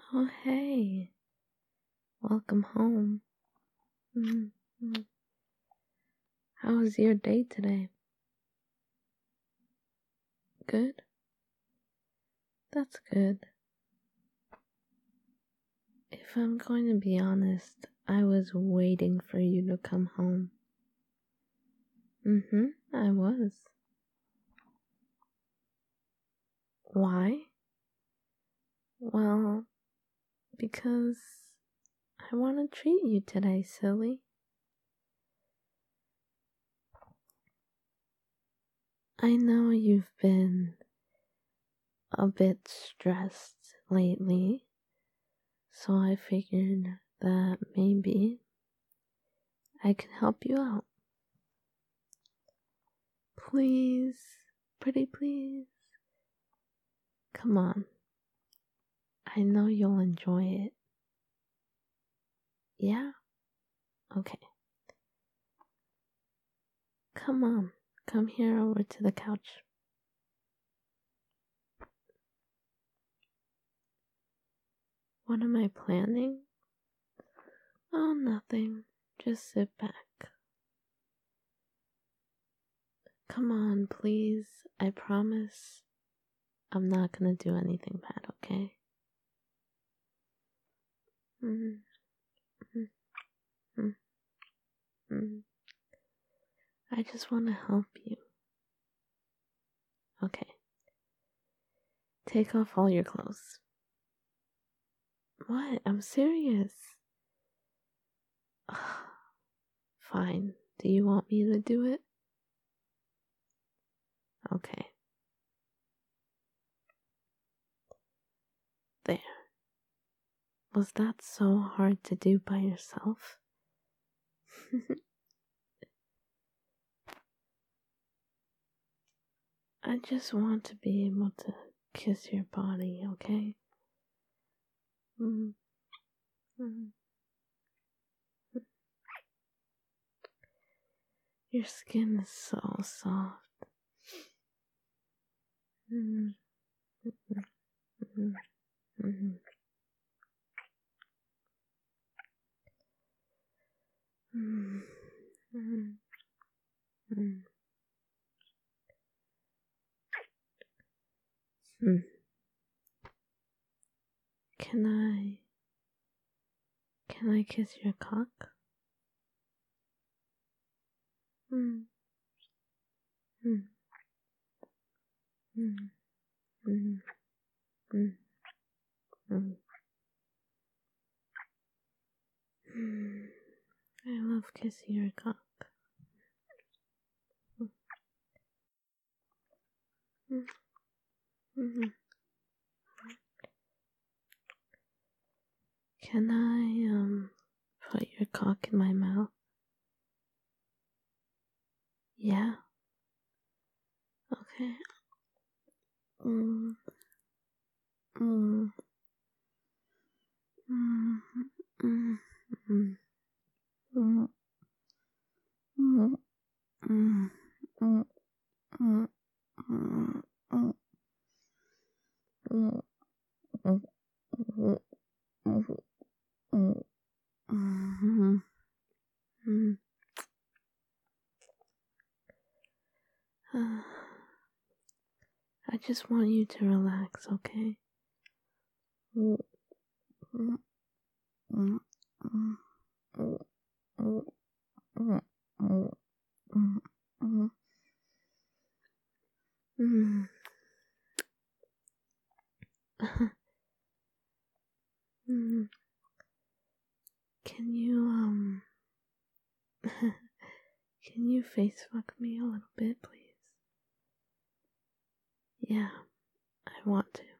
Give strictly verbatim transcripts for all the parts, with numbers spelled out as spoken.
Oh, hey. Welcome home. Mm-hmm. How was your day today? Good? That's good. If I'm going to be honest, I was waiting for you to come home. Mm-hmm, I was. Why? Well, because I want to treat you today, silly. I know you've been a bit stressed lately, so I figured that maybe I can help you out. Please, pretty please. Come on. I know you'll enjoy it. Yeah? Okay. Come on. Come here over to the couch. What am I planning? Oh, nothing. Just sit back. Come on, please. I promise I'm not gonna do anything bad, okay? Mm-hmm. Mm-hmm. Mm-hmm. I just want to help you. Okay. Take off all your clothes. What? I'm serious. Fine. Do you want me to do it? Okay. There. Was that so hard to do by yourself? I just want to be able to kiss your body, okay? Mm-hmm. Mm-hmm. Your skin is so soft. Mm-hmm. Mm-hmm. Mm-hmm. Mm-hmm. Mm-hmm. Mm. Can I can I kiss your cock? Mm. Mm. Mm. Mm. Mm. Mm. Mm. I love kissing your cock. Mm. Mm-hmm. Can I um put your cock in my mouth? Yeah. Okay. Mm. Mm. Mm. Mm. Mm. Mm. Mm. Mm. Mm. Mm. Mm. Mm. Mm. Mm. Mm. Mm. Mm. I just want you to relax, okay? Mm. Mm. Mm. Mm. Mm. Mm. Mm. Mm. Mm. Mm. Mm. Can you, um, can you face fuck me a little bit, please? Yeah, I want to.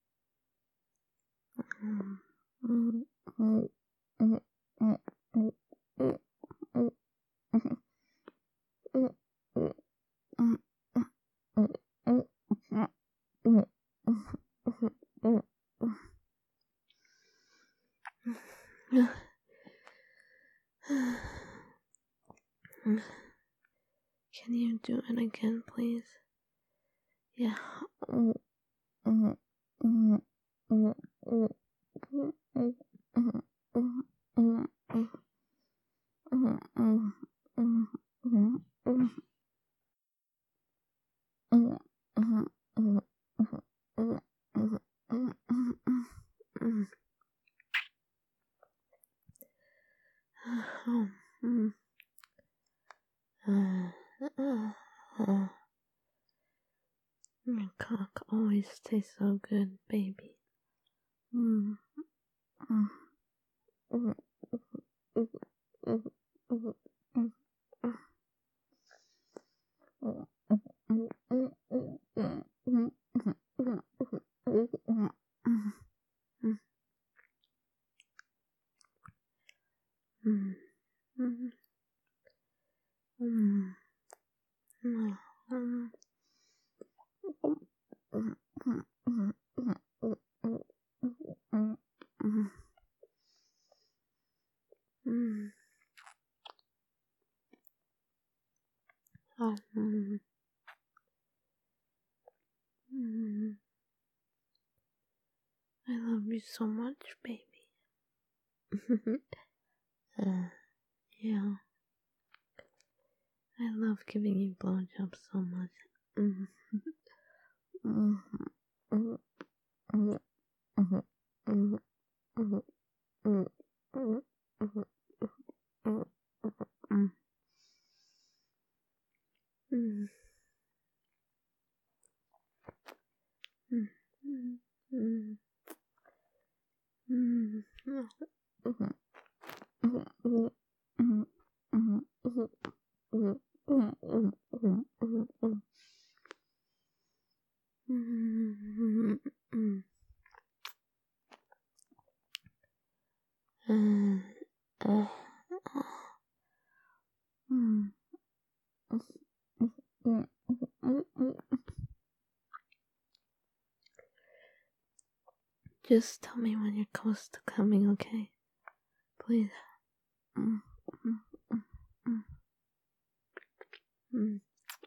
Mm. Mm. Mm. Mm. Mm. Mm. Mm. Mm. Mm. Mm. Mm. Mm. Mm. Mm. Mm. Mm. Can you do it again, please? Yeah. Mm, mm, mm, mm, mm, Your cock always tastes so good, baby. Mm. Mm. Mm. Mm. Mm. Mm. I love you so much, baby. uh, yeah. I love giving you blowjobs so much. Mm. Mm. Mm. Mm. Mm. Mm. Mm. Mm. Mm. Mm. Mm. Mm. Mm. Mm. Mm. Mm. Mm. Just tell me when you're close to coming, okay? Please. Mm, mm, mm, mm, mm.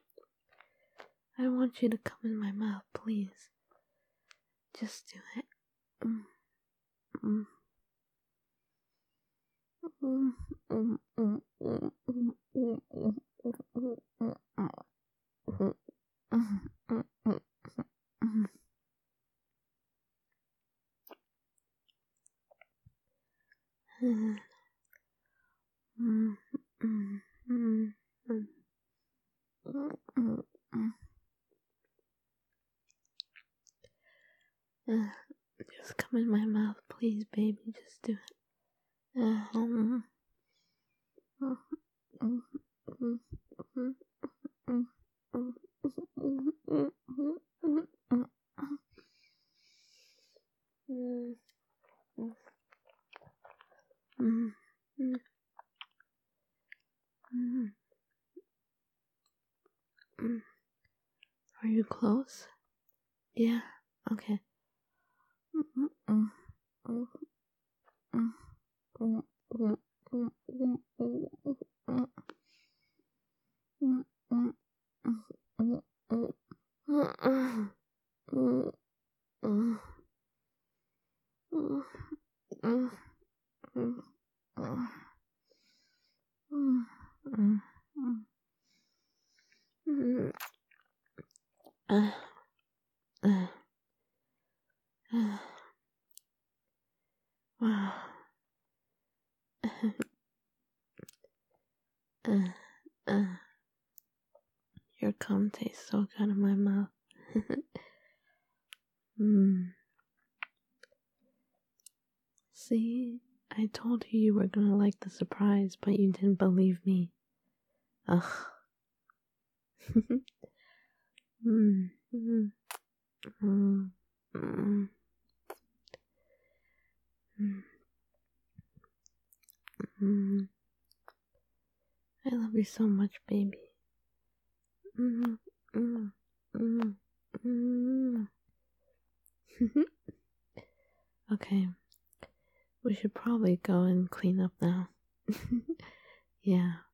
I want you to come in my mouth, please. Just do it. Mm, mm. Mm, mm, mm, mm, mm, mm, mm, mm, mm, mm. Just come in my mouth, please, baby. Just do it. Um, Are you close? Yeah. Okay. Uh, uh, uh, wow. uh, uh, your cum tastes so good in my mouth. mm. See, I told you you were gonna like the surprise, but you didn't believe me. Ugh. mm. Mm. Mm. Mm. Mm. I love you so much, baby. Mm. Mm. Mm. Mm. Okay, we should probably go and clean up now. Yeah.